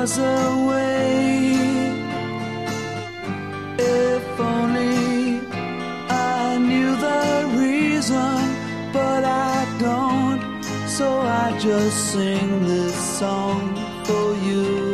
was away. If only I knew the reason, but I don't. So I just sing this song for you.